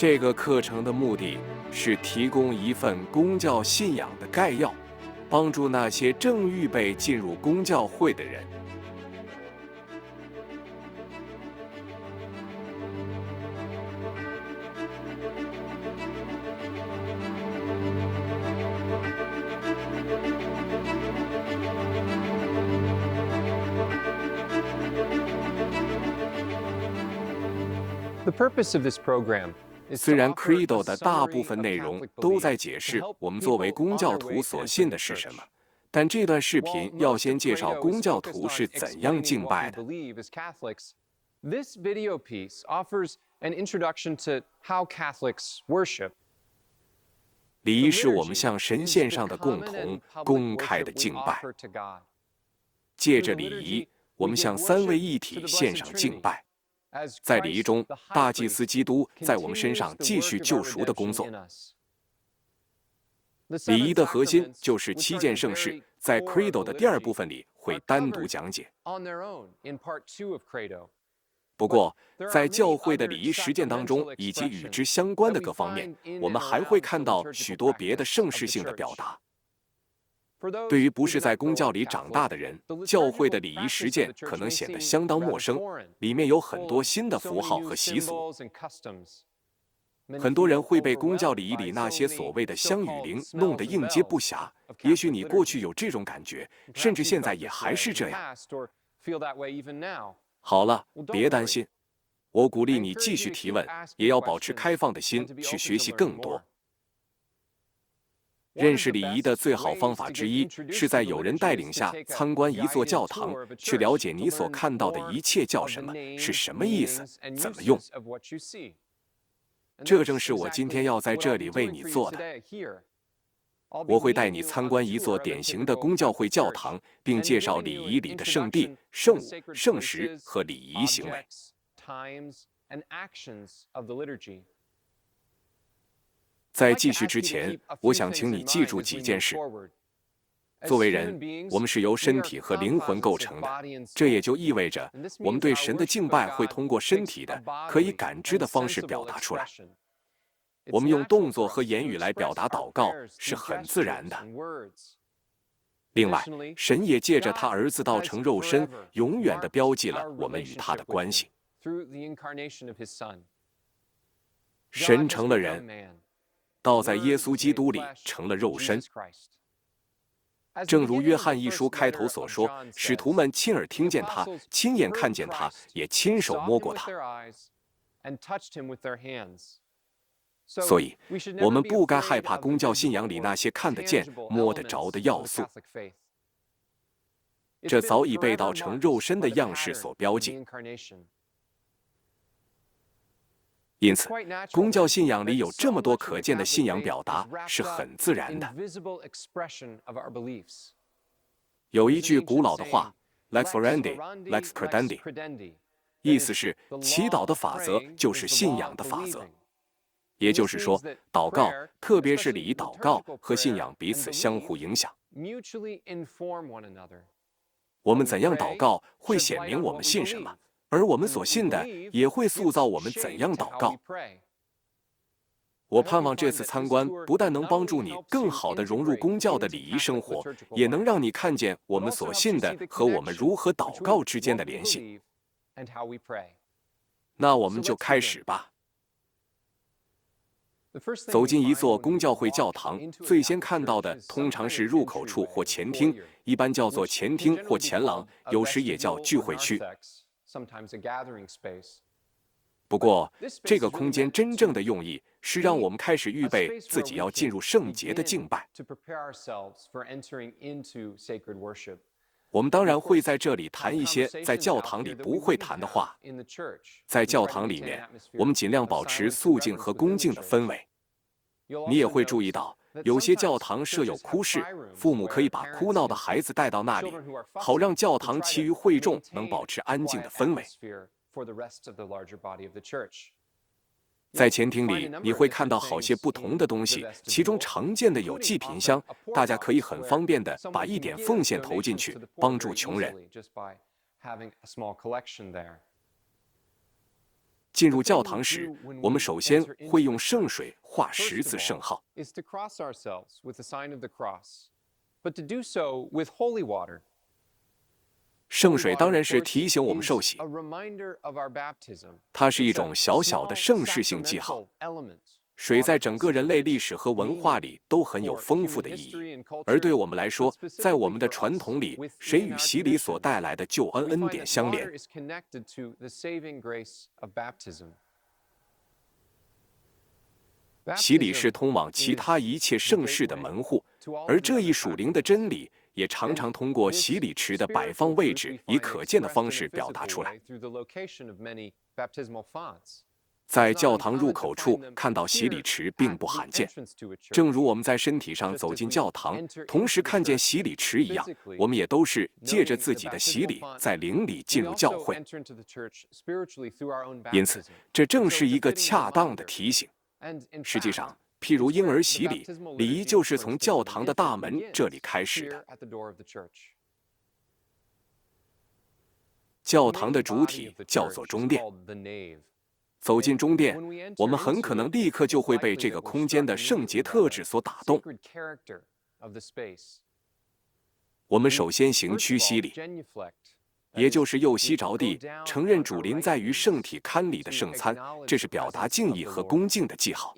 这个课程的目的是提供一份公教信仰的概要，帮助那些正预备进入公教会的人。虽然 Credo 的大部分内容都在解释我们作为公教徒所信的是什么，但这段视频要先介绍公教徒是怎样敬拜的。 This video piece offers an introduction to how Catholics worship. 礼仪是我们向神献上的共同、公开的敬拜。借着礼仪，我们向三位一体献上敬拜。在礼仪中，大祭司基督在我们身上继续救赎的工作。礼仪的核心就是7件圣事，在 Credo 的第2部分里会单独讲解。不过，在教会的礼仪实践当中，以及与之相关的各方面，我们还会看到许多别的盛世性的表达。对于不是在公教里长大的人，教会的礼仪实践可能显得相当陌生，里面有很多新的符号和习俗。很多人会被公教礼仪里那些所谓的香与灵弄得应接不暇，也许你过去有这种感觉，甚至现在也还是这样。好了，别担心，我鼓励你继续提问，也要保持开放的心去学习更多。认识礼仪的最好方法之一，是在有人带领下参观一座教堂，去了解你所看到的一切叫什么，是什么意思，怎么用。这正是我今天要在这里为你做的。我会带你参观一座典型的公教会教堂，并介绍礼仪里的圣地、圣物、圣食和礼仪行为。在继续之前，我想请你记住几件事。作为人，我们是由身体和灵魂构成的，这也就意味着我们对神的敬拜会通过身体的、可以感知的方式表达出来。我们用动作和言语来表达祷告是很自然的。另外，神也借着他儿子道成肉身，永远地标记了我们与他的关系。神成了人，道在耶稣基督里成了肉身。正如约翰一书开头所说，使徒们亲耳听见他，亲眼看见他，也亲手摸过他。所以，我们不该害怕公教信仰里那些看得见、摸得着的要素。这早已被道成肉身的样式所标记。因此，公教信仰里有这么多可见的信仰表达是很自然的。有一句古老的话 ，lex orandi, lex credendi， 意思是祈祷的法则就是信仰的法则。也就是说，祷告，特别是礼仪祷告和信仰彼此相互影响。我们怎样祷告会显明我们信什么，而我们所信的也会塑造我们怎样祷告。我盼望这次参观不但能帮助你更好地融入公教的礼仪生活，也能让你看见我们所信的和我们如何祷告之间的联系。那我们就开始吧。走进一座公教会教堂，最先看到的通常是入口处或前厅，一般叫做前厅或前廊，有时也叫聚会区。不过，这个空间真正的用意是让我们开始预备自己要进入圣洁的敬拜。我们当然会在这里谈一些在教堂里不会谈的话。在教堂里面，我们尽量保持肃静和恭敬的氛围。你也会注意到，有些教堂设有哭室，父母可以把哭闹的孩子带到那里，好让教堂其余会众能保持安静的氛围。在前厅里，你会看到好些不同的东西，其中常见的有祭品箱，大家可以很方便地把一点奉献投进去，帮助穷人。 进入教堂时，我们首先会用圣水画十字圣号。圣水当然是提醒我们受洗，它是一种小小的圣事性记号。水在整个人类历史和文化里都很有丰富的意义，而对我们来说，在我们的传统里，水与洗礼所带来的救恩恩典相连。洗礼是通往其他一切圣事的门户，而这一属灵的真理也常常通过洗礼池的摆放位置，以可见的方式表达出来。在教堂入口处看到洗礼池并不罕见，正如我们在身体上走进教堂，同时看见洗礼池一样，我们也都是借着自己的洗礼，在灵里进入教会。因此，这正是一个恰当的提醒。实际上，譬如婴儿洗礼，礼仪就是从教堂的大门这里开始的。教堂的主体叫做中殿。走进中殿，我们很可能立刻就会被这个空间的圣洁特质所打动。我们首先行屈膝礼，也就是右膝着地，承认主临在于圣体龛里的圣餐，这是表达敬意和恭敬的记号。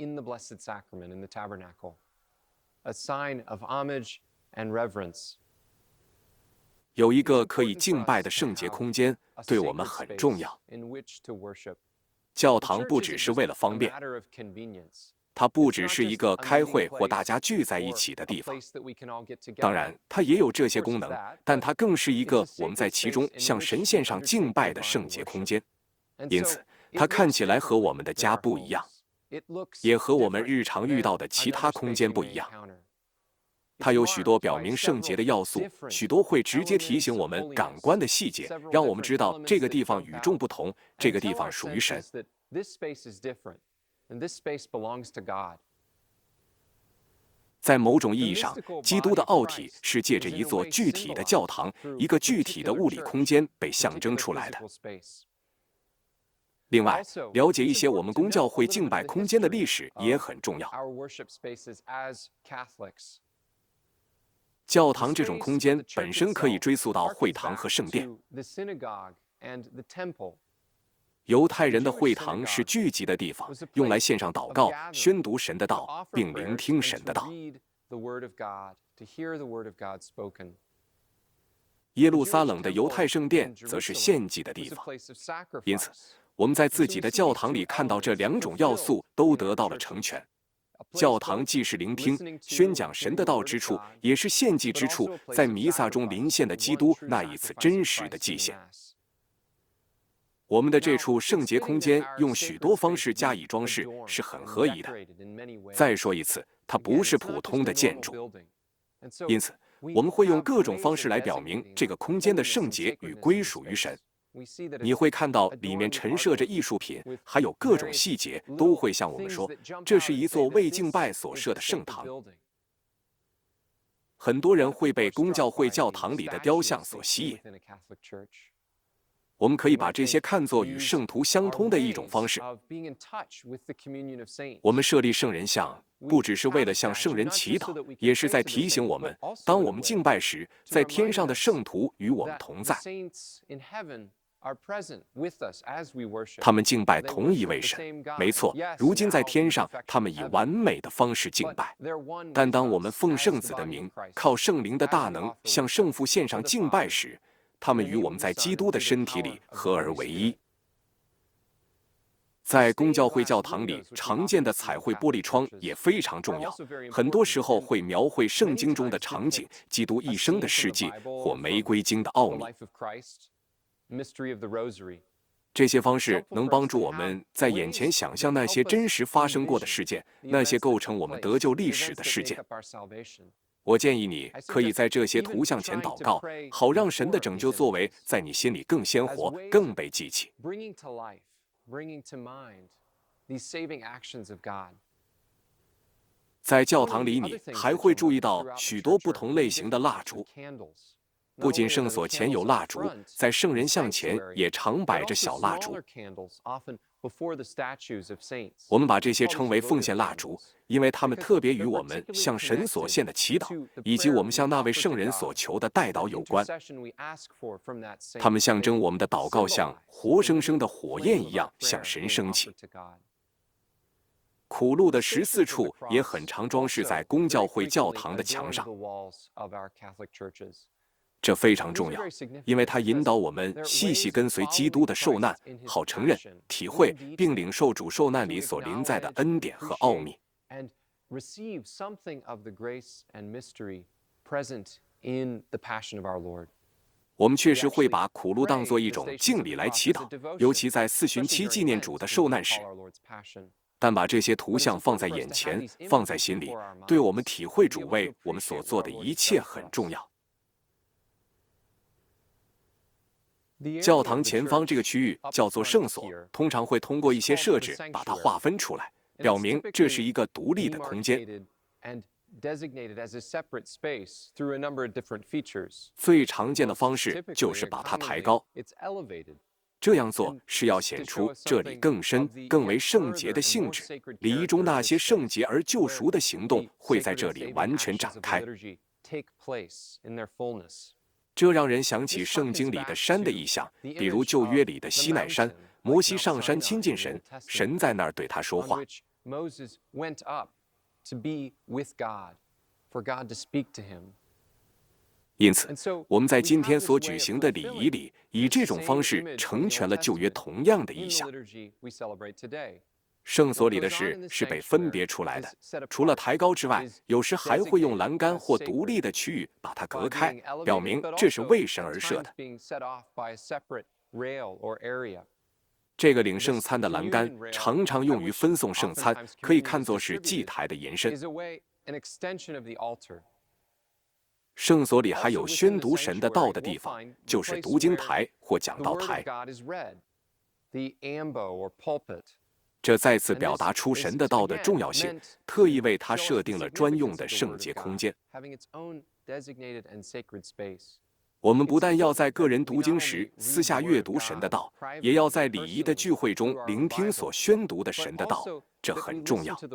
有一个可以敬拜的圣洁空间，对我们很重要。教堂不只是为了方便，它不只是一个开会或大家聚在一起的地方。当然，它也有这些功能，但它更是一个我们在其中向神献上敬拜的圣洁空间。因此，它看起来和我们的家不一样，也和我们日常遇到的其他空间不一样。它有许多表明圣洁的要素，许多会直接提醒我们感官的细节，让我们知道这个地方与众不同，这个地方属于神。在某种意义上，基督的奥体是借着一座具体的教堂，一个具体的物理空间被象征出来的。另外，了解一些我们公教会敬拜空间的历史也很重要。教堂这种空间本身可以追溯到会堂和圣殿。犹太人的会堂是聚集的地方，用来献上祷告、宣读神的道，并聆听神的道。耶路撒冷的犹太圣殿则是献祭的地方。因此，我们在自己的教堂里看到这两种要素都得到了成全。教堂既是聆听、宣讲神的道之处，也是献祭之处，在弥撒中临现的基督那一次真实的祭献。我们的这处圣洁空间用许多方式加以装饰，是很合宜的。再说一次，它不是普通的建筑，因此我们会用各种方式来表明这个空间的圣洁与归属于神。你会看到里面陈设着艺术品，还有各种细节，都会向我们说，这是一座为敬拜所设的圣堂。很多人会被公教会教堂里的雕像所吸引。我们可以把这些看作与圣徒相通的一种方式。我们设立圣人像，不只是为了向圣人祈祷，也是在提醒我们，当我们敬拜时，在天上的圣徒与我们同在。他们敬拜同一位神，没错。如今在天上，他们以完美的方式敬拜。但当我们奉圣子的名，靠圣灵的大能向圣父献上敬拜时，他们与我们在基督的身体里合而为一。在公教会教堂里，常见的彩绘玻璃窗也非常重要，很多时候会描绘圣经中的场景、基督一生的事迹或玫瑰经的奥秘。这些方式能帮助我们在眼前想象那些真实发生过的事件，那些构成我们得救历史的事件。我建议你可以在这些图像前祷告，好让神的拯救作为在你心里更鲜活、更被记起。在教堂里，你还会注意到许多不同类型的蜡烛。不仅圣所前有蜡烛，在圣人像前也常摆着小蜡烛。 before the statues of saints. 我们把这些称为奉献蜡烛，因为它们特别与我们向神所献的祈祷，以及我们向那位圣人所求的代祷有关。它们象征我们的祷告像活生生的火焰一样向神升起。苦路的14处也很常装饰在公教会教堂的墙上。这非常重要，因为它引导我们细细跟随基督的受难，好承认、体会并领受主受难里所临在的恩典和奥秘。我们确实会把苦路当作一种敬礼来祈祷，尤其在4旬期纪念主的受难时。但把这些图像放在眼前，放在心里，对我们体会主为我们所做的一切很重要。教堂前方这个区域叫做圣所，通常会通过一些设置把它划分出来，表明这是一个独立的空间。最常见的方式就是把它抬高。这样做是要显出这里更深、更为圣洁的性质，礼仪中那些圣洁而救赎的行动会在这里完全展开。这让人想起圣经里的山的意象，比如旧约里的西奈山，摩西上山亲近神，神在那儿对他说话。因此，我们在今天所举行的礼仪里，以这种方式成全了旧约同样的意象。圣所里的事是被分别出来的，除了抬高之外，有时还会用栏杆或独立的区域把它隔开，表明这是为神而设的。这个领圣餐的栏杆常常用于分送圣餐，可以看作是祭台的延伸。圣所里还有宣读神的道的地方，就是读经台或讲道台。这再次表达出神的道的重要性，特意为它设定了专用的圣洁空间。我们不但要在个人读经时私下阅读神的道，也要在礼仪的聚会中聆听所宣读的神的道，这很重要。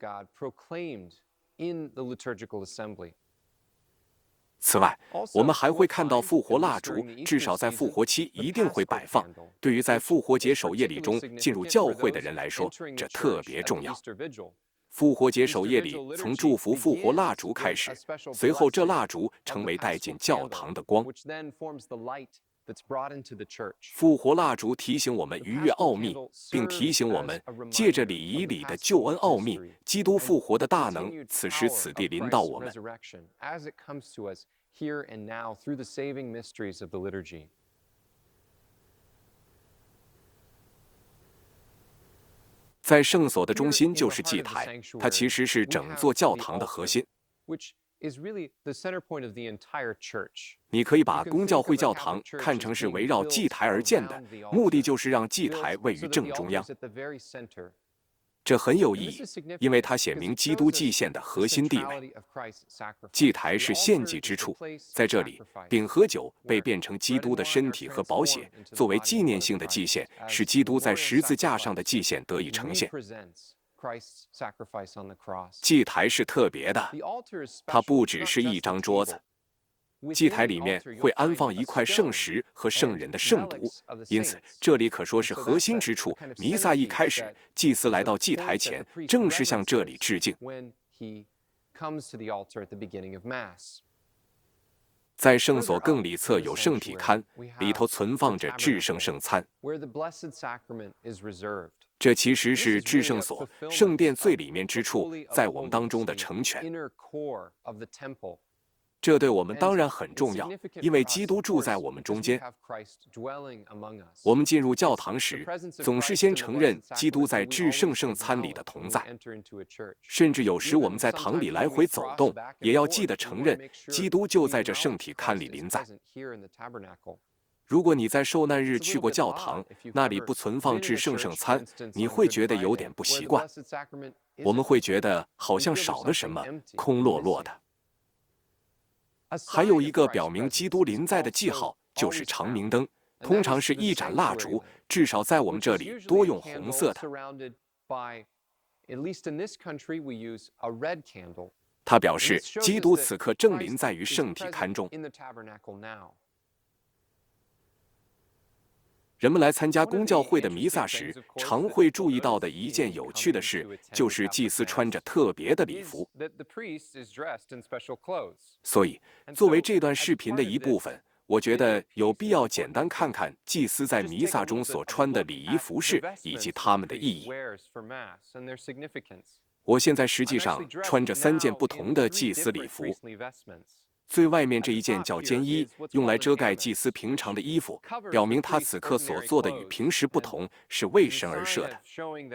此外，我们还会看到复活蜡烛，至少在复活期一定会摆放。对于在复活节守夜礼中进入教会的人来说，这特别重要。复活节守夜礼从祝福复活蜡烛开始，随后这蜡烛成为带进教堂的光。复活蜡烛提醒我们逾越奥秘，并提醒我们借着礼仪里的救恩奥秘，基督复活的大能此时此地临到我们。在圣所的中心就是祭台，它其实是整座教堂的核心。你可以把公教会教堂看成是围绕祭台而建的，目的就是让祭台位于正中央。这很有意义，因为它显明基督祭献的核心地位。祭台是献祭之处，在这里，饼和酒被变成基督的身体和宝血，作为纪念性的祭献，使基督在十字架上的祭献得以呈现。祭台是特别的，它不只是一张桌子。祭台里面会安放一块圣石和圣人的圣毒，因此这里可说是核心之处。弥撒一开始，祭司来到祭台前，正是向这里致敬。在圣所更里侧有圣体龛，里头存放着至圣圣餐。这其实是至圣所圣殿最里面之处，在我们当中的成全。这对我们当然很重要，因为基督住在我们中间。我们进入教堂时，总是先承认基督在至圣圣餐里的同在，甚至有时我们在堂里来回走动，也要记得承认基督就在这圣体龛里临在。如果你在受难日去过教堂，那里不存放至圣圣餐，你会觉得有点不习惯。我们会觉得好像少了什么，空落落的。还有一个表明基督临在的记号，就是长明灯，通常是一盏蜡烛， 至少在我们这里多用红色的。他表示，基督此刻正临在于圣体龛中。人们来参加公教会的弥撒时，常会注意到的一件有趣的事，就是祭司穿着特别的礼服。所以，作为这段视频的一部分，我觉得有必要简单看看祭司在弥撒中所穿的礼仪服饰以及它们的意义。我现在实际上穿着3件不同的祭司礼服。最外面这一件叫肩衣，用来遮盖祭司平常的衣服，表明他此刻所做的与平时不同，是为神而设的。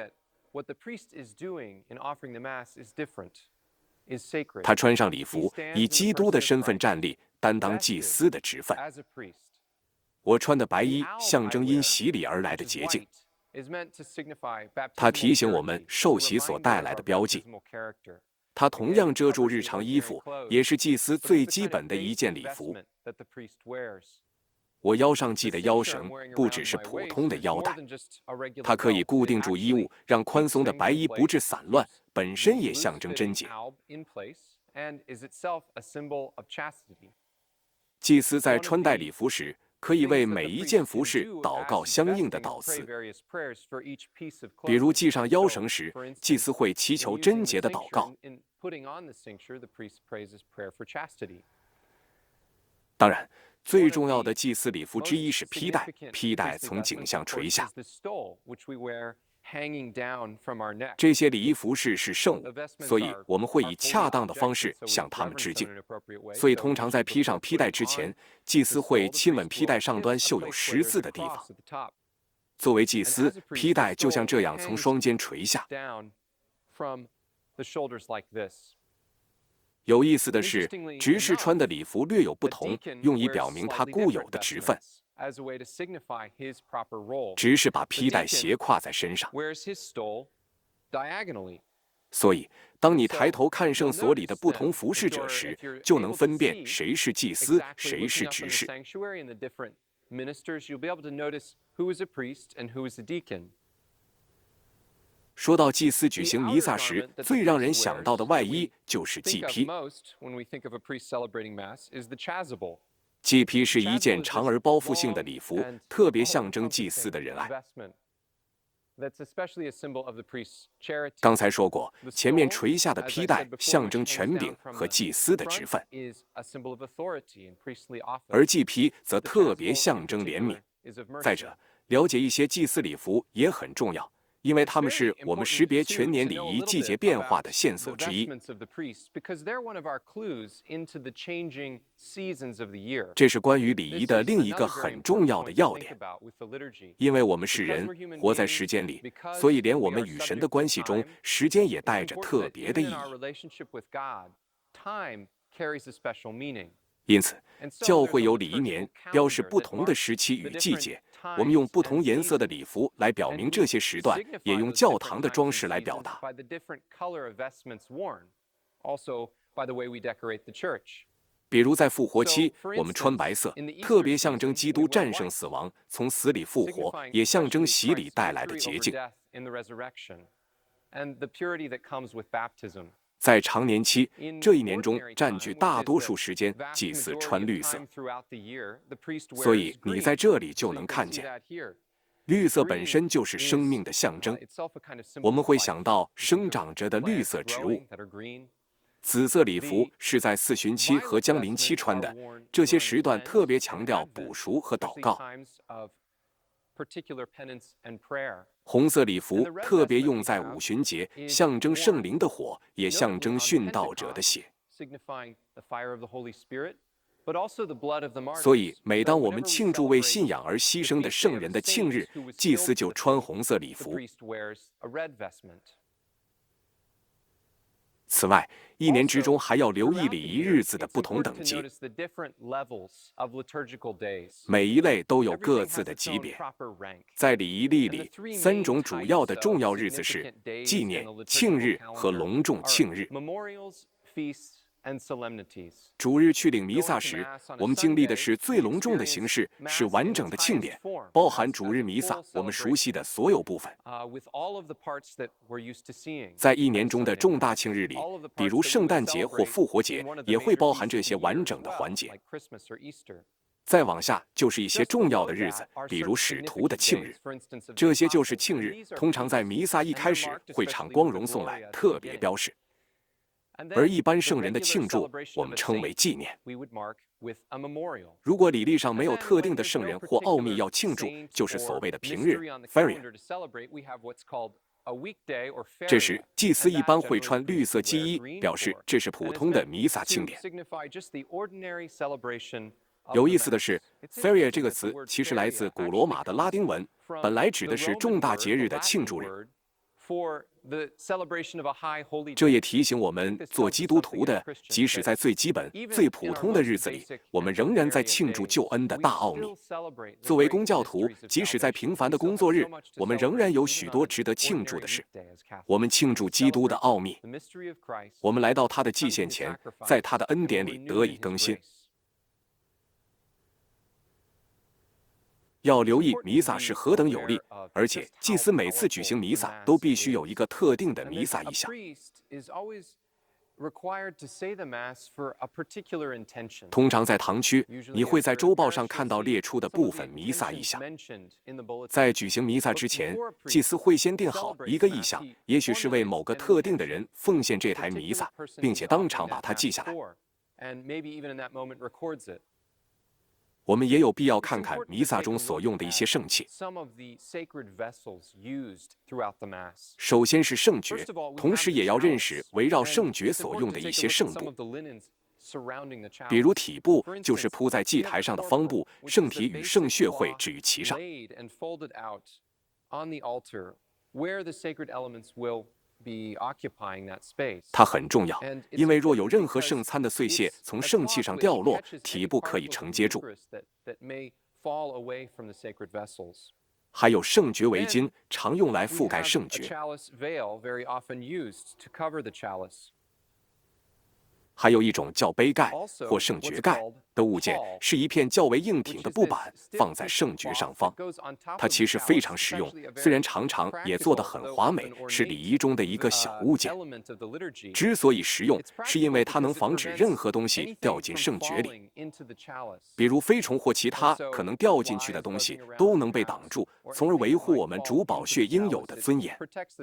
他穿上礼服，以基督的身份站立，担当祭司的职分。我穿的白衣象征因洗礼而来的洁净，它提醒我们受洗所带来的标记。它同样遮住日常衣服，也是祭司最基本的一件礼服。我腰上系的腰绳不只是普通的腰带，它可以固定住衣物，让宽松的白衣不致散乱，本身也象征贞洁。祭司在穿戴礼服时，可以为每一件服饰祷告相应的祷词，比如系上腰绳时，祭司会祈求贞洁的祷告。当然，最重要的祭司礼服之一是披带，披带从颈项垂下。这些礼仪服饰是圣物，所以我们会以恰当的方式向他们致敬。所以通常在披上披带之前，祭司会亲吻披带上端绣有十字的地方。作为祭司，披带就像这样从双肩垂下。有意思的是，执事穿的礼服略有不同，用以表明他固有的职分。执事把披带斜挎在身上，所以当你抬头看圣所里的不同服侍者时，就能分辨谁是祭司，谁是执事。说到祭司举行弥撒时，最让人想到的外衣就是祭披。祭披是一件长而包覆性的礼服，特别象征祭司的仁爱。刚才说过，前面垂下的披带象征权柄和祭司的职分，而祭披则特别象征怜悯。再者，了解一些祭司礼服也很重要，因为它们是我们识别全年礼仪季节变化的线索之一。这是关于礼仪的另一个很重要的要点。因为我们是人，活在时间里，所以连我们与神的关系中，时间也带着特别的意义。因此，教会有礼仪年，标示不同的时期与季节。我们用不同颜色的礼服来表明这些时段，也用教堂的装饰来表达。比如在复活期，我们穿白色，特别象征基督战胜死亡，从死里复活，也象征洗礼带来的洁净。在常年期，这一年中占据大多数时间，祭司穿绿色，所以你在这里就能看见，绿色本身就是生命的象征。我们会想到生长着的绿色植物。紫色礼服是在四旬期和将临期穿的，这些时段特别强调补赎和祷告。红色礼服特别用在五旬节，象征圣灵的火，也象征殉道者的血。所以，每当我们庆祝为信仰而牺牲的圣人的庆日，祭司就穿红色礼服。此外，一年之中还要留意礼仪日子的不同等级，每一类都有各自的级别。在礼仪历里，3种主要的重要日子是纪念、庆日和隆重庆日。 and solemnities. 主日去领弥撒时，我们经历的是最隆重的形式，是完整的庆典，包含主日弥撒我们熟悉的所有部分。 With all of the parts that we're used to seeing. 在一年中的重大庆日里，比如圣诞节或复活节，也会包含这些完整的环节。 Like Christmas or Easter. 再往下就是一些重要的日子，比如使徒的庆日。这些就是庆日，通常在弥撒一开始会唱光荣颂来，特别标示。而一般圣人的庆祝，我们称为纪念。 We would mark with a memorial. 如果礼历上没有特定的圣人或奥秘要庆祝，就是所谓的平日 （ferian）。 这时，祭司一般会穿绿色基衣，表示这是普通的弥撒庆典。有意思的是 ，feria 这个词其实来自古罗马的拉丁文，本来指的是重大节日的庆祝日。这也提醒我们，做基督徒的，即使在最基本、最普通的日子里，我们仍然在庆祝救恩的大奥秘。作为公教徒，即使在平凡的工作日，我们仍然有许多值得庆祝的事。我们庆祝基督的奥秘，我们来到他的祭献前，在他的恩典里得以更新。 要留意弥撒是何等有力，而且祭司每次举行弥撒都必须有一个特定的弥撒意象。通常在堂区，你会在周报上看到列出的部分弥撒意象。在举行弥撒之前，祭司会先定好一个意象，也许是为某个特定的人奉献这台弥撒，并且当场把它记下来。 我们也有必要看看弥撒中所用的一些圣器。首先是圣爵，同时也要认识围绕圣爵所用的一些圣布，比如体布就是铺在祭台上的方布，圣体与圣血会置于其上。 它很重要，因为若有任何圣餐的碎屑从圣器上掉落，体布可以承接住。还有圣爵围巾，常用来覆盖圣爵。还有一种叫杯盖或圣爵盖的物件，是一片较为硬挺的布板，放在圣爵上方。它其实非常实用，虽然常常也做得很华美，是礼仪中的一个小物件。之所以实用，是因为它能防止任何东西掉进圣爵里，比如飞虫或其他可能掉进去的东西都能被挡住，从而维护我们主宝血应有的尊严。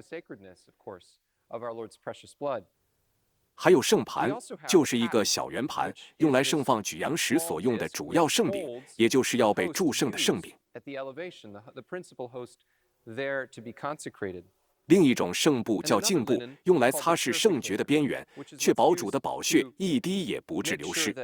还有圣盘，就是一个小圆盘，用来盛放举扬时所用的主要圣饼，也就是要被祝圣的圣饼。另一种圣布叫净布，用来擦拭圣爵的边缘，确保主的宝血一滴也不致流失。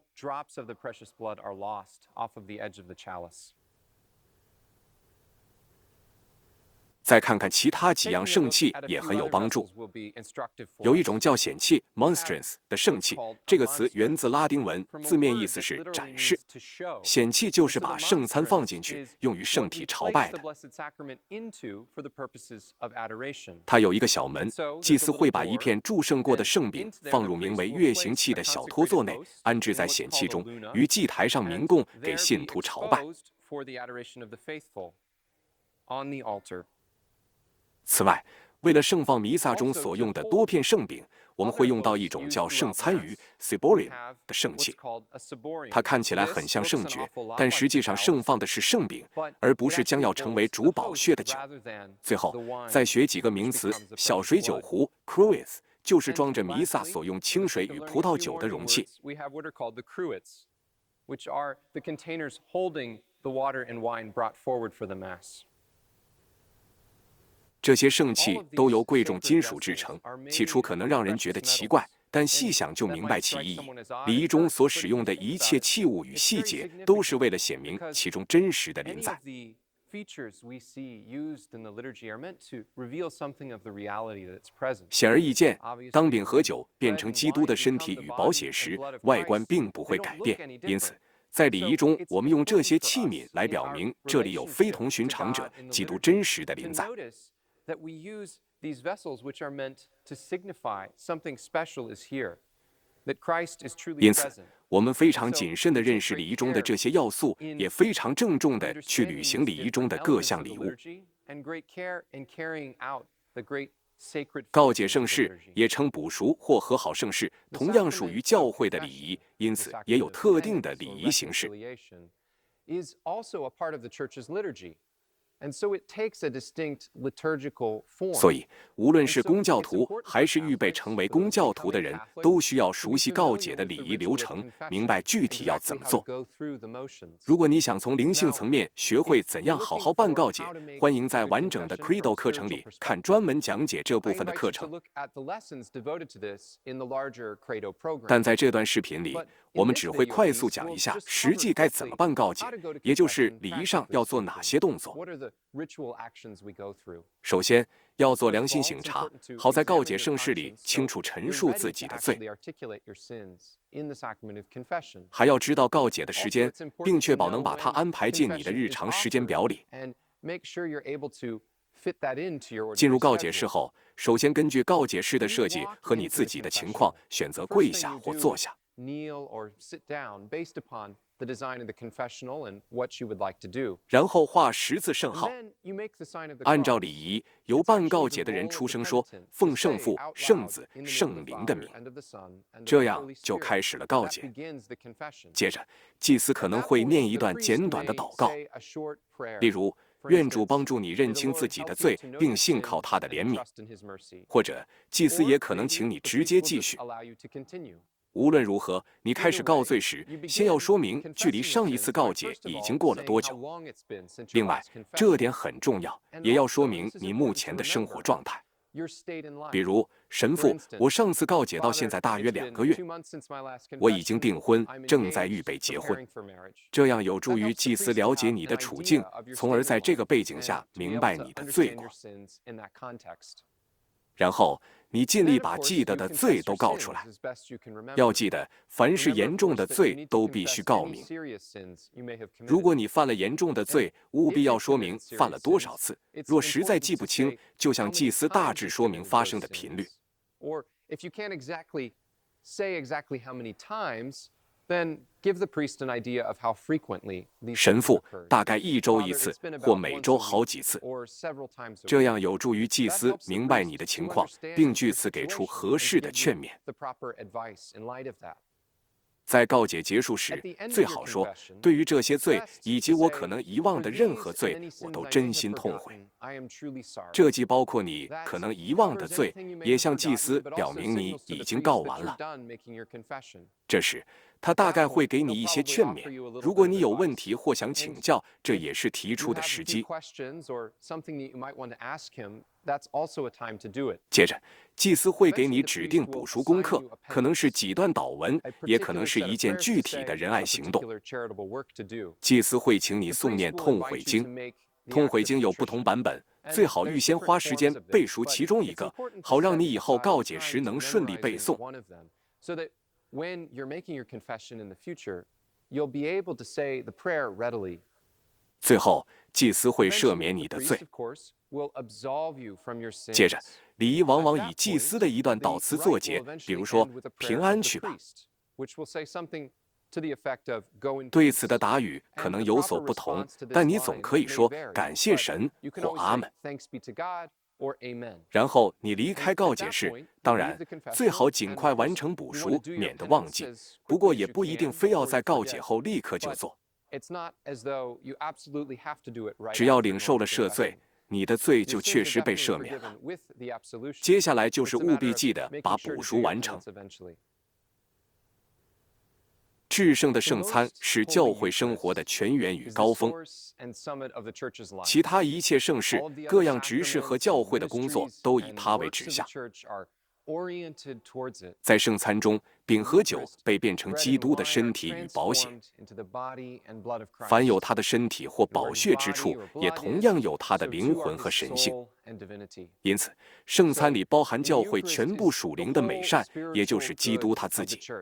再看看其他几样圣器也很有帮助。有一种叫显器 （monstrance） 的圣器，这个词源自拉丁文，字面意思是展示。显器就是把圣餐放进去，用于圣体朝拜的。它有一个小门，祭司会把一片祝圣过的圣饼放入名为月形器的小托座内，安置在显器中，于祭台上明供，给信徒朝拜。 此外，为了盛放弥撒中所用的多片圣饼，我们会用到一种叫圣餐盂 （ciborium） 的圣器。它看起来很像圣爵，但实际上盛放的是圣饼，而不是将要成为主宝血的酒。最后，再学几个名词：小水酒壶 （cruets） 就是装着弥撒所用清水与葡萄酒的容器。 这些圣器都由贵重金属制成，起初可能让人觉得奇怪，但细想就明白其意义。礼仪中所使用的一切器物与细节，都是为了显明其中真实的临在。显而易见，当饼和酒变成基督的身体与宝血时，外观并不会改变。因此，在礼仪中，我们用这些器皿来表明这里有非同寻常者基督真实的临在。 that we use these vessels which are meant to signify something special is here. 因此，我们非常谨慎地认识礼仪中的这些要素，也非常郑重地去履行礼仪中的各项礼物。告解圣事也称补赎或和好圣事，同样属于教会的礼仪，因此也有特定的礼仪形式。所以，无论是公教徒还是预备成为公教徒的人，都需要熟悉告解的礼仪流程，明白具体要怎么做。如果你想从灵性层面学会怎样好好办告解，欢迎在完整的 Credo 课程里看专门讲解这部分的课程。但在这段视频里，我们只会快速讲一下实际该怎么办告解，也就是礼仪上要做哪些动作。首先，要做良心省察，好在告解圣事里清楚陈述自己的罪。还要知道告解的时间，并确保能把它安排进你的日常时间表里。进入告解室后，首先根据告解室的设计和你自己的情况，选择跪下或坐下。然后画十字圣号，按照礼仪，由办告解的人出声说：“奉圣父、圣子、圣灵的名。”这样就开始了告解。接着，祭司可能会念一段简短的祷告，例如：“愿主帮助你认清自己的罪，并信靠他的怜悯。”或者，祭司也可能请你直接继续。无论如何，你开始告罪时，先要说明距离上一次告解已经过了多久。另外，这点很重要，也要说明你目前的生活状态。比如，神父，我上次告解到现在大约2个月，我已经订婚，正在预备结婚。这样有助于祭司了解你的处境，从而在这个背景下明白你的罪过。然后，你尽力把记得的罪都告出来。要记得，凡是严重的罪都必须告明。如果你犯了严重的罪，务必要说明犯了多少次。若实在记不清，就向祭司大致说明发生的频率。神父大概1周1次，或每周好几次，这样有助于祭司明白你的情况，并据此给出合适的劝勉。在告解结束时，最好说：“对于这些罪以及我可能遗忘的任何罪，我都真心痛悔。”这既包括你可能遗忘的罪，也向祭司表明你已经告完了。这时，他大概会给你一些劝勉。如果你有问题或想请教，这也是提出的时机。接着，祭司会给你指定补赎功课，可能是几段祷文，也可能是一件具体的仁爱行动。祭司会请你诵念痛悔经，痛悔经有不同版本，最好预先花时间背熟其中一个，好让你以后告解时能顺利背诵。最后，祭司会赦免你的罪。接着，礼仪往往以祭司的一段祷词作结，比如说“平安去吧”。对此的答语可能有所不同，但你总可以说“感谢神”或“阿们”。然后你离开告解室，当然最好尽快完成补赎，免得忘记。不过也不一定非要在告解后立刻就做。只要领受了赦罪，你的罪就确实被赦免了。接下来就是务必记得把补赎完成。至圣的圣餐是教会生活的泉源与高峰，其他一切圣事、各样执事和教会的工作都以它为指向。在圣餐中，饼和酒被变成基督的身体与宝血，凡有他的身体或宝血之处，也同样有他的灵魂和神性。因此，圣餐里包含教会全部属灵的美善，也就是基督他自己。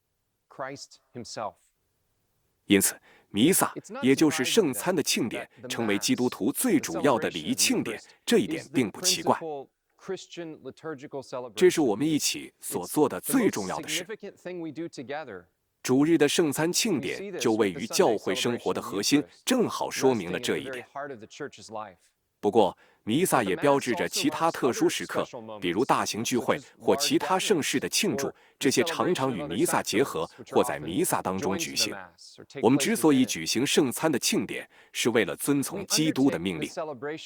因此，弥撒也就是圣餐的庆典，成为基督徒最主要的礼仪庆典，这一点并不奇怪。 Christian liturgical celebration. 这是我们一起所做的最重要的事。主日的圣餐庆典就位于教会生活的核心，正好说明了这一点。不过，弥撒也标志着其他特殊时刻，比如大型聚会或其他盛事的庆祝，这些常常与弥撒结合或在弥撒当中举行。我们之所以举行圣餐的庆典，是为了遵从基督的命令。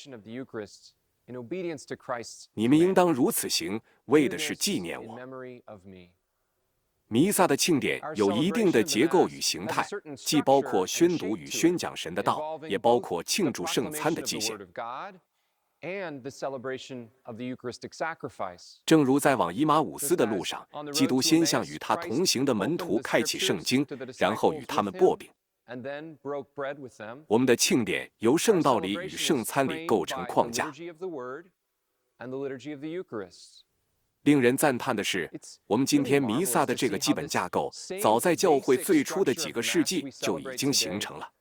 你们应当如此行，为的是纪念我。弥撒的庆典有一定的结构与形态，既包括宣读与宣讲神的道，也包括庆祝圣餐的祭献。正如在往以马忤斯的路上，基督先向与他同行的门徒开启圣经，然后与他们擘饼。我们的庆典由圣道理与圣餐礼构成框架。令人赞叹的是，我们今天弥撒的这个基本架构，早在教会最初的几个世纪就已经形成了。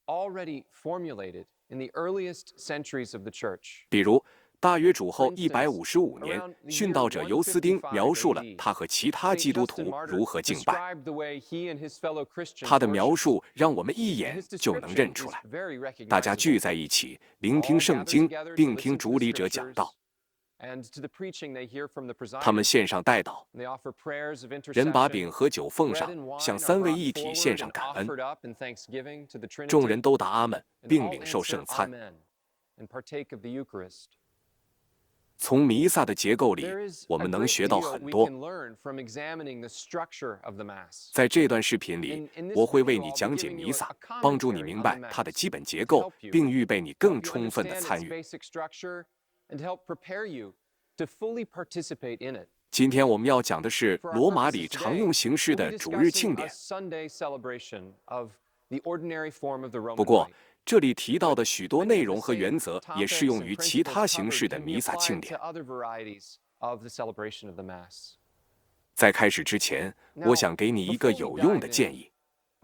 比如，大约主后155年，殉道者尤斯丁描述了他和其他基督徒如何敬拜。他的描述让我们一眼就能认出来。大家聚在一起，聆听圣经，并听主礼者讲道。他们献上代祷，人把饼和酒奉上，向三位一体献上感恩。众人都答阿们，并领受圣餐。从弥撒的结构里，我们能学到很多。在这段视频里，我会为你讲解弥撒，帮助你明白它的基本结构，并预备你更充分的参与。今天我们要讲的是罗马里常用形式的主日庆典。不过，这里提到的许多内容和原则也适用于其他形式的弥撒庆典。在开始之前，我想给你一个有用的建议。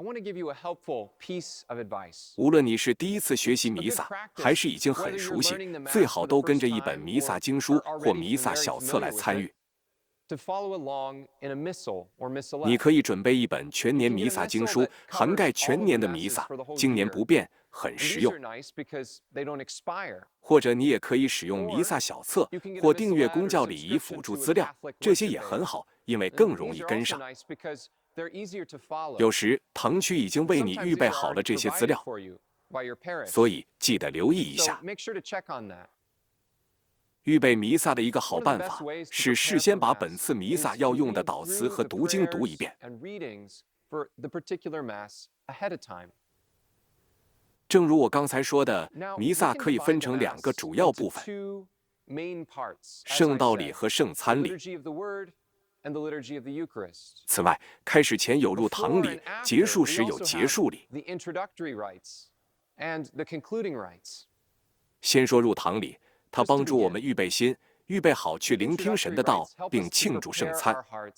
无论你是第一次学习弥撒，还是已经很熟悉，最好都跟着一本弥撒经书或弥撒小册来参与。你可以准备一本全年弥撒经书，涵盖全年的弥撒，经年不变，很实用。或者你也可以使用弥撒小册，或订阅公教礼仪辅助资料，这些也很好，因为更容易跟上。有时堂区已经为你预备好了这些资料，所以记得留意一下。预备弥撒的一个好办法是事先把本次弥撒要用的祷词和读经读一遍。正如我刚才说的，弥撒可以分成2个主要部分：圣道礼和圣餐礼。此外，开始前有入堂礼，结束时有结束礼。先说入堂礼，它帮助我们预备心，预备好去聆听神的道，并庆祝圣餐。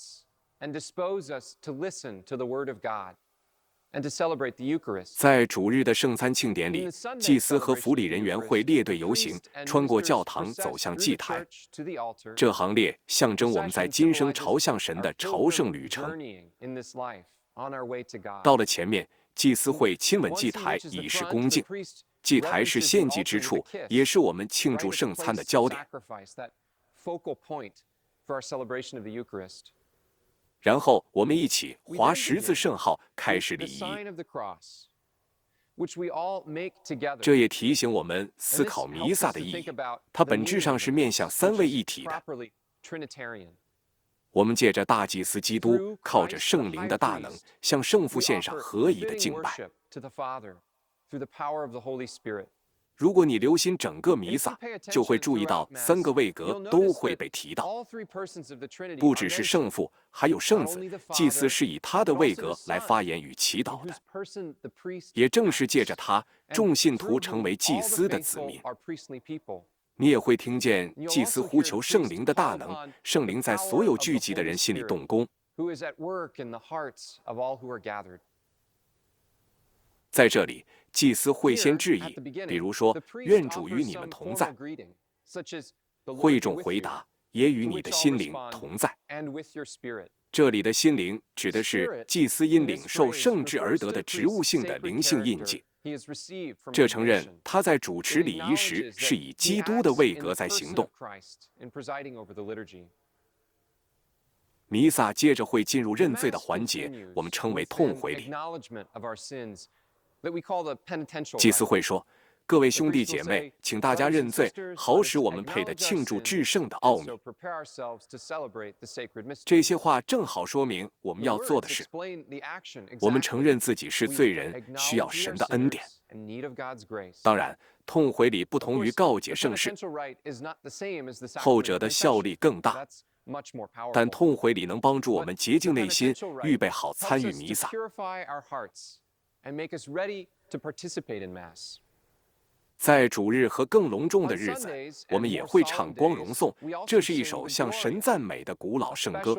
在主日的圣餐庆典里，祭司和辅礼人员会列队游行，穿过教堂走向祭台。这行列象征我们在今生朝向神的朝圣旅程。到了前面，祭司会亲吻祭台，以示恭敬。祭台是献祭之处，也是我们庆祝圣餐的焦点。然后我们一起划十字圣号，开始礼仪。这也提醒我们思考弥撒的意义，它本质上是面向三位一体的。我们借着大祭司基督，靠着圣灵的大能，向圣父献上合宜的敬拜。如果你留心整个弥撒，就会注意到3个位格都会被提到，不只是圣父，还有圣子。祭司是以他的位格来发言与祈祷的，也正是借着他，众信徒成为祭司的子民。你也会听见祭司呼求圣灵的大能，圣灵在所有聚集的人心里动工。在这里，祭司会先致意，比如说，愿主与你们同在。 会众回答，也与你的心灵同在。这里的心灵指的是祭司因领受圣职而得的职务性的灵性印记。这承认他在主持礼仪时是以基督的位格在行动。弥撒接着会进入认罪的环节，我们称为痛悔礼。祭司会说：“各位兄弟姐妹，请大家认罪，好使我们配得庆祝至圣的奥秘。”这些话正好说明我们要做的事。我们承认自己是罪人，需要神的恩典。当然，痛悔礼不同于告解圣事，后者的效力更大。但痛悔礼能帮助我们洁净内心，预备好参与弥撒。在主日和更隆重的日子，我们也会唱光荣颂，这是一首向神赞美的古老圣歌。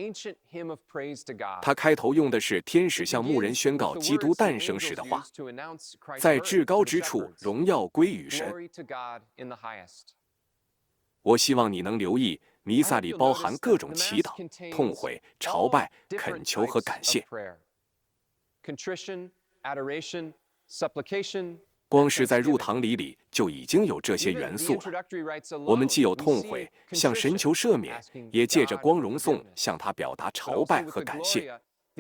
它开头用的是天使向牧人宣告基督诞生时的话：“在至高之处，荣耀归于神。”我希望你能留意，弥撒里包含各种祈祷、痛悔、朝拜、恳求和感谢。光是在入堂礼里就已经有这些元素了。我们既有痛悔，向神求赦免，也借着光荣颂向他表达朝拜和感谢。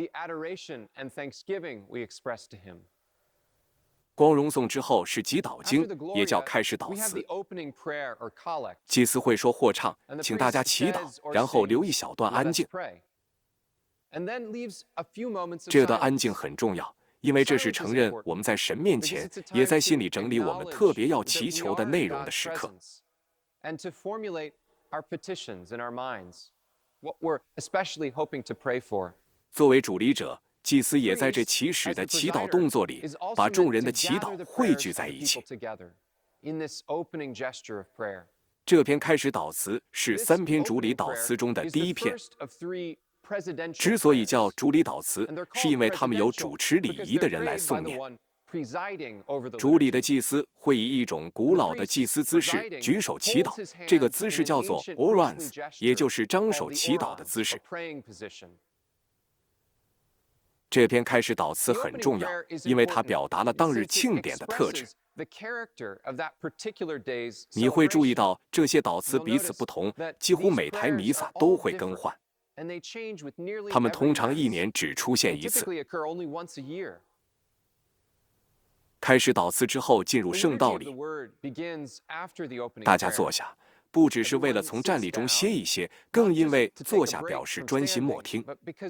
光荣颂之后是祈祷经，也叫开始祷词。祭司会说或唱，请大家祈祷，然后留一小段安静。这段安静很重要，因为这是承认我们在神面前，也在心里整理我们特别要祈求的内容的时刻。作为主礼者，祭司也在这起始的祈祷动作里，把众人的祈祷汇聚在一起。这篇开始祷词是3篇主礼祷词中的第一篇。之所以叫主礼祷词，是因为他们由主持礼仪的人来诵念。主礼的祭司会以一种古老的祭司姿势举手祈祷，这个姿势叫做 orans， 也就是张手祈祷的姿势。这篇开始祷词很重要，因为它表达了当日庆典的特质。你会注意到这些祷词彼此不同，几乎每台弥撒都会更换。它们通常1年只出现1次。开始祷词之后进入圣道里，大家坐下，不只是为了从站立中歇一歇，更因为坐下表示专心默听。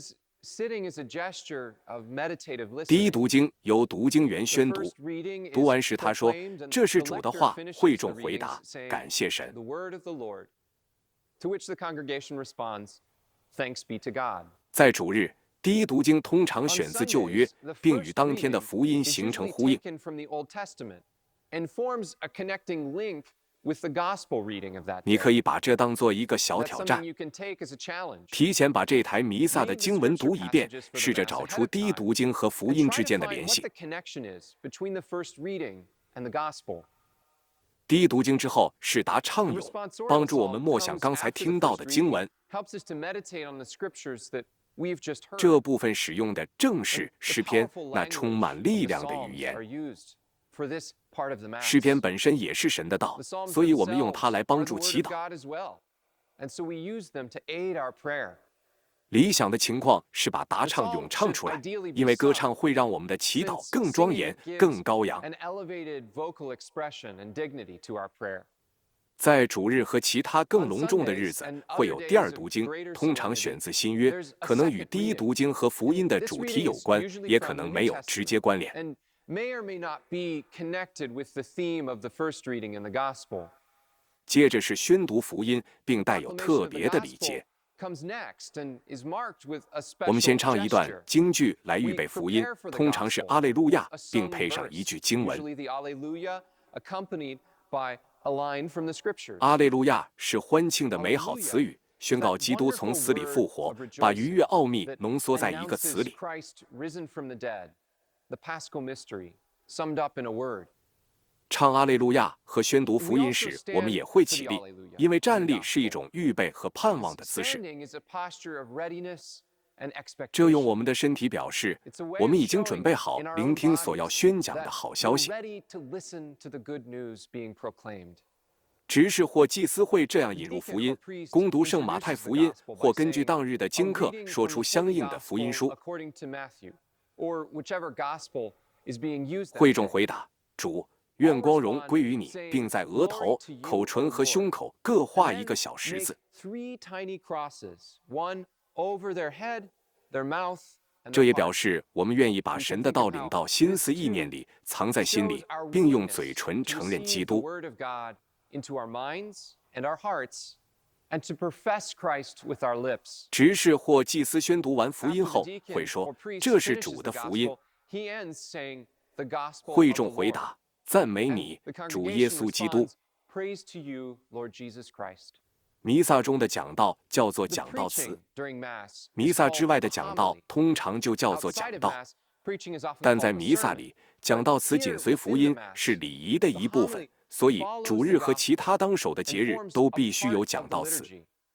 第一读经由读经员宣读，读完时他说：“这是主的话。”会众回答：“感谢神。”在主日，第一读经通常选自旧约，并与当天的福音形成呼应。你可以把这当做一个小挑战，提前把这台弥撒的经文读一遍，试着找出第一读经和福音之间的联系。第一读经之后是答唱咏，帮助我们默想刚才听到的经文。这部分使用的正是诗篇那充满力量的语言。诗篇本身也是神的道，所以我们用它来帮助祈祷。理想的情况是把答唱咏唱出来，因为歌唱会让我们的祈祷更庄严、更高扬。在主日和其他更隆重的日子，会有第二读经，通常选自新约，可能与第一读经和福音的主题有关，也可能没有直接关联。接着是宣读福音，并带有特别的礼节。我们先唱一段京剧来预备福音，通常是阿肋路亚，并配上一句经文。阿肋路亚是欢庆的美好词语，宣告基督从死里复活，把逾越奥秘浓缩在一个词里。 唱阿肋路亚和宣读福音时，我们也会起立，因为站立是一种预备和盼望的姿势。这用我们的身体表示，我们已经准备好聆听所要宣讲的好消息。执事或祭司会这样引入福音，攻读圣马太福音，或根据当日的经课说出相应的福音书。会众回答：主，愿光荣归于你，并在额头、口唇和胸口各画一个小十字。这也表示我们愿意把神的道领到心思意念里，藏在心里，并用嘴唇承认基督。执事或祭司宣读完福音后，会说：“这是主的福音。”会众回答：“赞美你，主耶稣基督。”弥撒中的讲道叫做讲道词，弥撒之外的讲道通常就叫做讲道。但在弥撒里，讲道词紧随福音，是礼仪的一部分，所以主日和其他当守的节日都必须有讲道词。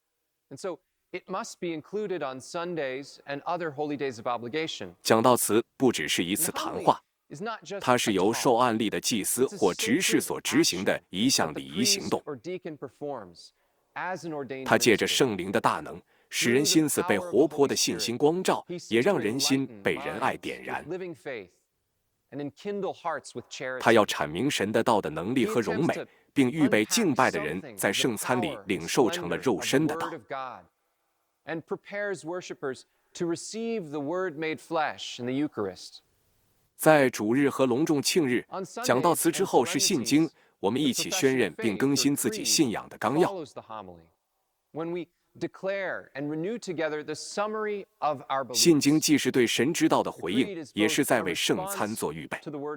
讲道词不只是一次谈话，它是由受案例的祭司或执事所执行的一项礼仪行动。它借着圣灵的大能，使人心思被活泼的信心光照，也让人心被仁爱点燃。他要阐明神的道的能力和荣美，并预备敬拜的人在圣餐里领受成了肉身的道。在主日和隆重庆日，讲道词之后是信经，我们一起宣认并更新自己信仰的纲要。信经既是对神之道的回应，也是在为圣餐做预备。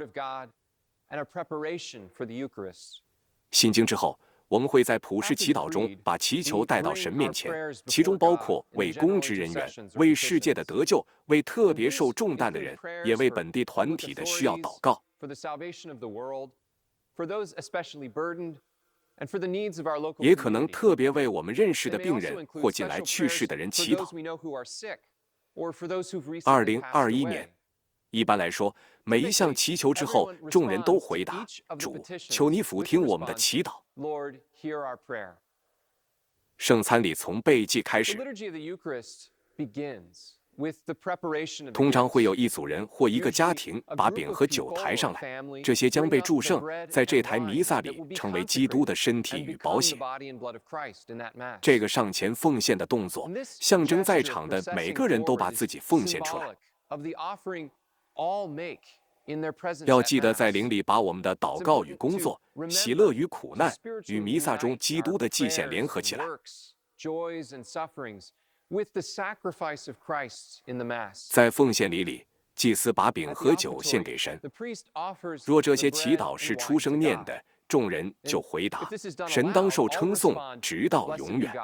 信经之后，我们会在普世祈祷中把祈求带到神面前，其中包括为公职人员、为世界的得救、为特别受重担的人，也为本地团体的需要祷告。也可能特别为我们认识的病人或近来去世的人祈祷。2021年，一般来说，每一项祈求之后，众人都回答：“主，求你俯听我们的祈祷。”圣餐礼从备祭开始，通常会有一组人或一个家庭把饼和酒抬上来，这些将被祝圣，在这台弥撒里成为基督的身体与宝血。这个上前奉献的动作，象征在场的每个人都把自己奉献出来。要记得在灵里把我们的祷告与工作、喜乐与苦难与弥撒中基督的祭献联合起来。在奉献礼里，祭司把饼和酒献给神。若这些祈祷是出声念的，众人就回答：“神当受称颂，直到永远。”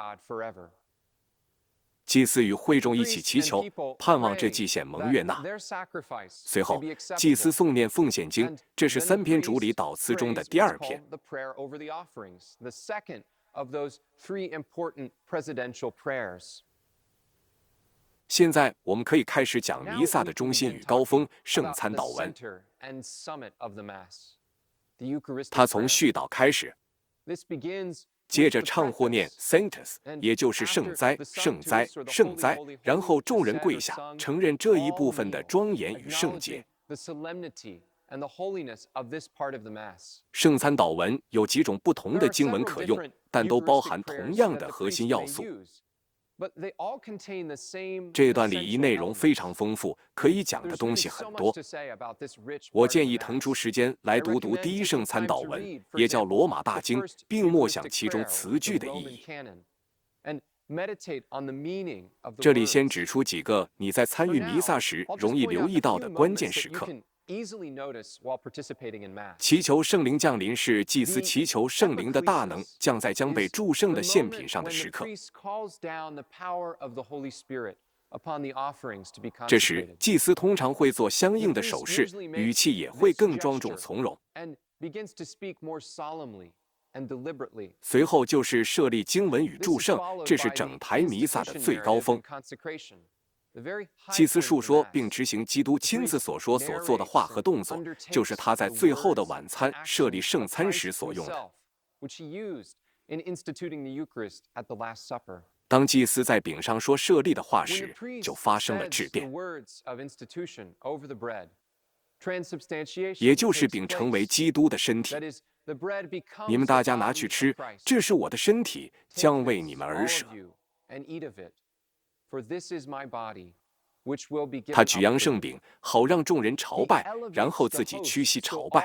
祭司与会众一起祈求，盼望这祭献蒙悦纳。随后，祭司诵念奉献经，这是3篇主礼祷词中的第2篇。现在我们可以开始讲弥撒的中心与高峰——圣餐祷文。它从序祷开始，接着唱或念 Sanctus， 也就是圣哉、圣哉、圣哉，然后众人跪下，承认这一部分的庄严与圣洁。圣餐祷文有几种不同的经文可用，但都包含同样的核心要素。这段礼仪内容非常丰富，可以讲的东西很多。我建议腾出时间来读第一圣餐祷文，也叫罗马大经，并默想其中词句的意义。这里先指出几个你在参与弥撒时容易留意到的关键时刻。祈求圣灵降临是祭司祈求圣灵的大能降在将被祝圣的献品上的时刻。这时，祭司通常会做相应的手势，语气也会更庄重从容。 begins to speak more solemnly and deliberately. 随后就是设立经文与祝圣，这是整台弥撒的最高峰。祭司述说并执行基督亲自所说所做的话和动作，就是他在最后的晚餐设立圣餐时所用的。当祭司在饼上说设立的话时，就发生了质变，也就是饼成为基督的身体。你们大家拿去吃，这是我的身体，将为你们而舍。他举扬圣饼，好让众人朝拜，然后自己屈膝朝拜。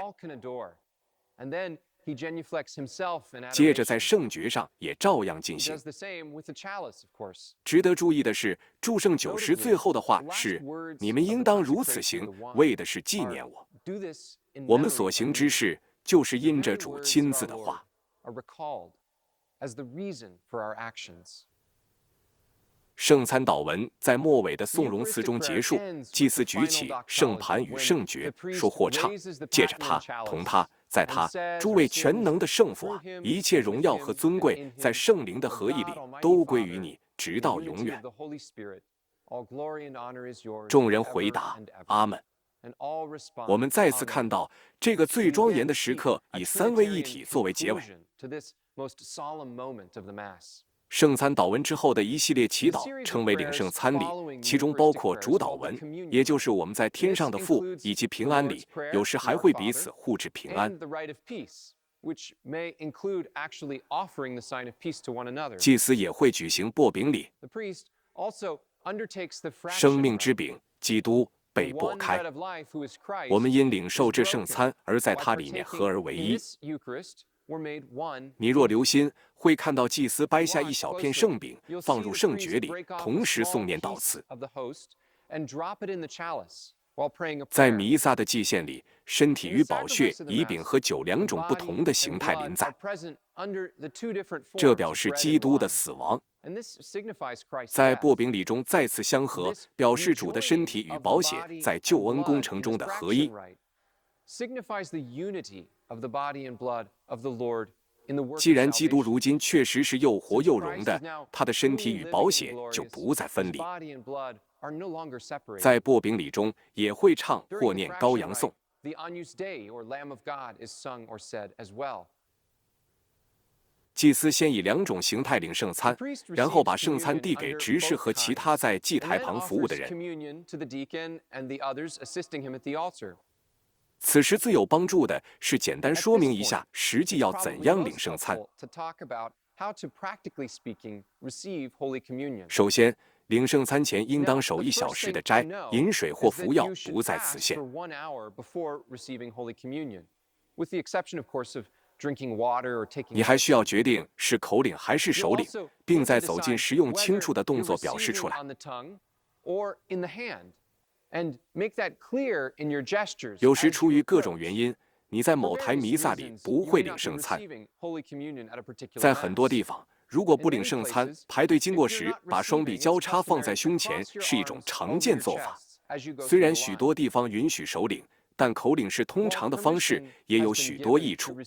接着在圣爵上也照样进行。值得注意的是，祝圣酒时最后的话是：“你们应当如此行，为的是纪念我。”我们所行之事，就是因着主亲自的话。圣餐祷文在末尾的颂荣词中结束，祭司举起圣盘与圣爵，说或唱，借着他，同他，在他，诸位全能的圣父啊，一切荣耀和尊贵，在圣灵的合一里，都归于你，直到永远。众人回答：阿们。我们再次看到这个最庄严的时刻，以三位一体作为结尾。圣餐祷文之后的一系列祈祷称为领圣餐礼，其中包括主祷文，也就是我们在天上的父，以及平安礼，有时还会彼此互致平安。祭司也会举行擘饼礼，生命之饼，基督被擘开。我们因领受这圣餐而在它里面合而为一。你若留心，会看到祭司掰下一小片圣饼，放入圣爵里，同时诵念祷词。在弥撒的祭献里，身体与宝血、以饼和酒两种不同的形态临在，这表示基督的死亡。在擘饼礼中再次相合，表示主的身体与宝血在救恩工程中的合一。既然基督如今确实是又活又荣的，他的身体与宝血就不再分离。在擘饼礼中也会唱或念羔羊颂。祭司先以两种形态领圣餐，然后把圣餐递给执事和其他在祭台旁服务的人。此时最有帮助的是简单说明一下实际要怎样领圣餐。首先，领圣餐前应当守1小时的斋，饮水或服药不在此限。你还需要决定是口领还是手领，并在走进食用轻触的动作表示出来。有时出于各种原因，你在某台弥撒里不会领圣餐。在很多地方，如果不领圣餐，排队经过时把双臂交叉放在胸前是一种常见做法。虽然许多地方允许手领，但口领是通常的方式，也有许多益处。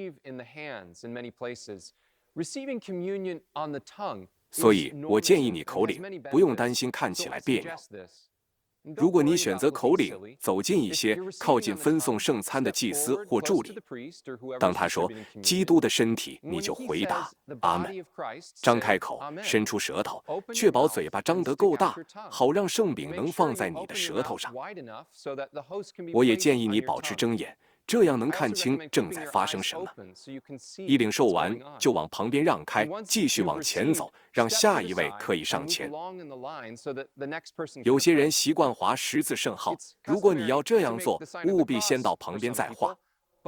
所以我建议你口领，不用担心看起来别扭。如果你选择口领，走近一些，靠近分送圣餐的祭司或助理，当他说“基督的身体”，你就回答“阿们”，张开口，伸出舌头，确保嘴巴张得够大，好让圣饼能放在你的舌头上。我也建议你保持睁眼，这样能看清正在发生什么。一领受完就往旁边让开，继续往前走，让下一位可以上前。有些人习惯划十字圣号，如果你要这样做，务必先到旁边再划。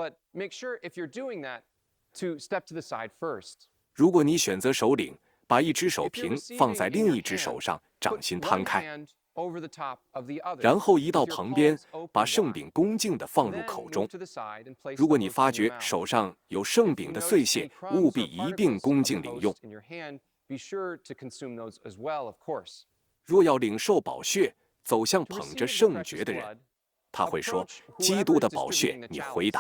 如果你选择手领，把一只手平放在另一只手上，掌心摊开。然后移到旁边，把圣饼恭敬地放入口中。如果你发觉手上有圣饼的碎屑，务必一并恭敬领用。若要领受宝血，走向捧着圣爵的人，他会说：“基督的宝血。”你回答：“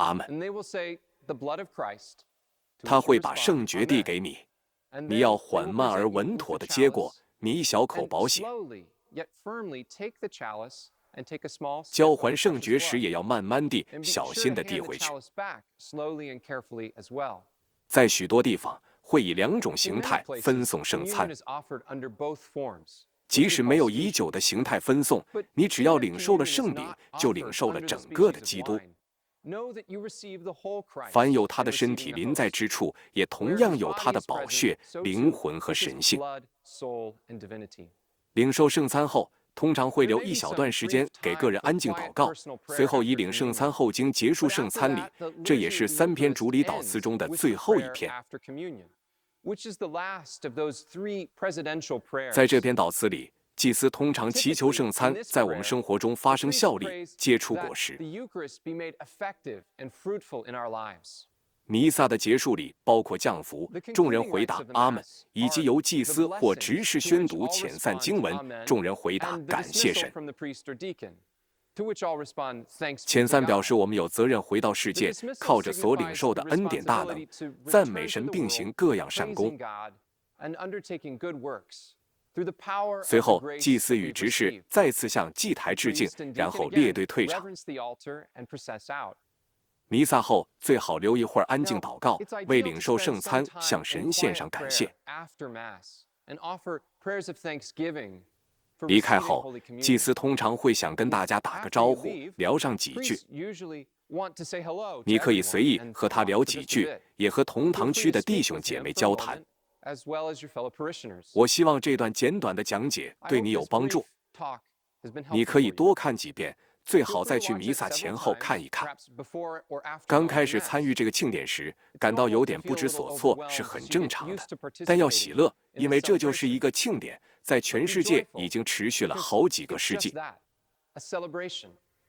阿们。 And they will say, "The blood of Christ." To 他 which you 会把 respond, 圣爵递 "Amen." 给你， And 你 then 要 they 缓 will 慢而 present you 稳 with 妥 the 地接过， chalice, 你一小口 and 饱血。 slowly yet firmly take the chalice and take a small sip 交 of the 还圣 precious 爵时 blood. 也要慢慢地、 And be 小 sure 心 to 地递 hand the 回去。 chalice back slowly and carefully as well. 在许多地方会以2种 In 形 many 态分 places, 送圣 communion 餐， is offered under both forms, 即 which 使 we 没 call 有已 species. 久的形态分送， But 你只 even 要 if 领受了 communion is 圣礼， not 就领 offered 受了 under the 整个的 species 基 of 督。 wine, know that you receive the whole Christ 凡有他 in 的身 receiving 体 the 临在 host. 之处，也 Where 同 his 样有 body 他的 is 宝 present, 血、 so 灵 too 魂和 is his 神性。 blood, soul, and divinity. 领受圣餐后，通常会 There 留 may 一 be 小 some 段时间 brief 给个 time 人 for 安静 quiet 祷告， personal 随 prayer 后以 after 领圣 communion. 餐后经结束 But 圣 after 餐礼 that,， 这 the 也 liturgy 是 of the 3篇 Eucharist 主礼祷词 ends 中的 with 最 the 后一 prayer 篇。 after communion, which is the last of those 3 presidential prayers. 在这篇祷词里，祭司通常祈求 Typically, 圣 in 餐 this 在我们 prayer, 生活中 the 发生 priest 效力， prays 结出 that 果实。 the Eucharist be made effective and fruitful in our lives. 弥撒的结束里包括降福 The， 众人 concluding 回 rites 答 of the 阿门， Mass 以及 are 由祭 the 司或执 blessings 事 to 宣 which 读 all 遣散 respond 经文， Amen, 众人回答 and the 感谢 dismissal 神。 from the priest or deacon, to which all respond thanks be 遣 to 散表 God. 示我们有责任回到世 The 界， dismissal 靠着所领 signifies 受的 the 恩典大能 responsibility，to 赞 return 美 to 神 the 并 world, 行各样善 praising 功。 God and undertaking good works through the power 随 of the 后， grace 祭司 that 与 we've 执事 received. 再次向祭台致敬 Priest，and 然 deacon 后列 again 队退场。 reverence the altar and process out. 弥撒后最好留一会儿安静 Now, 祷告， it's ideal 为 to 领受 spend 圣 some 餐 time 向 in 神献 quiet 上感 prayer 谢。 after Mass and offer prayers of thanksgiving for 离开 receiving 后， Holy Communion. 祭司通常会想跟大家打个 After 招 you 呼， leave, 聊上几句。 priests usually want to say hello to 你可以 everyone 随意 and 和他 talk 聊 for 几 just a 句， bit. 也和同 Feel 堂 free 区 to 的弟 speak 兄 with 姐 him 妹 for a 交谈。 moment, as well as your fellow parishioners. 我希望这段简短的讲解 I 对 hope 你有 this 帮助 brief。talk has been 你 helpful 可以 for you. 多看几遍，最 Feel 好 free 再 to 去 watch 弥 it 撒 several 前后 times, 看一看。 perhaps before or after 刚 going 开 to 始 Mass. 参与这个庆典时， It's 感到 normal 有 to 点不 feel a 知 little 所措， overwhelmed 是很 as you 正 get 常的 used to。 但要喜 participating 乐， in 因 the 为这就是一 celebration. 个庆典，在 But 全 be 世界 joyful, 已经持续了 because 好几个 it's 世 just 纪。 that, a celebration,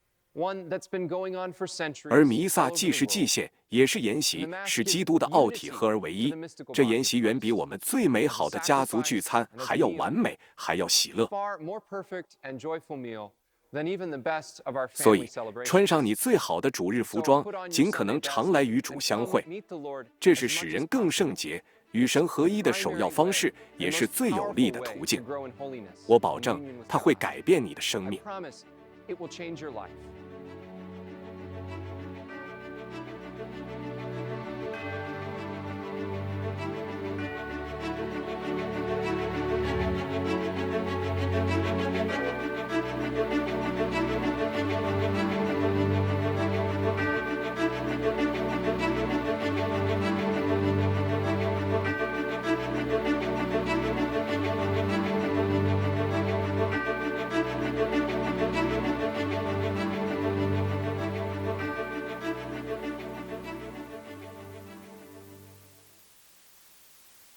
one that's been going on for 而 centuries 弥 all 撒 over 既 the 是祭 world. 献，也是筵 And 席， the Mass 是 gives 基督的奥 unity 体合而为 to 一 the mystical。 这 body 筵 of 席远比 Christ. 我们最美好的家族聚餐 Sacrifice and as a 还要 meal. 完美，还要喜乐。 Far more perfect and joyful meal than even the best of our 所 family 以，穿 celebrations. 上你最好的主日服 So 装 put on，your 尽可 Sunday 能 best 常来与主 and 相 come 会。 meet the Lord 这 as 是使 much 人 as 更 possible. 圣洁、与神合一的首要方式，也是最有力的途径。我保证，它会改变你的生 I 命。 promise it will change your life.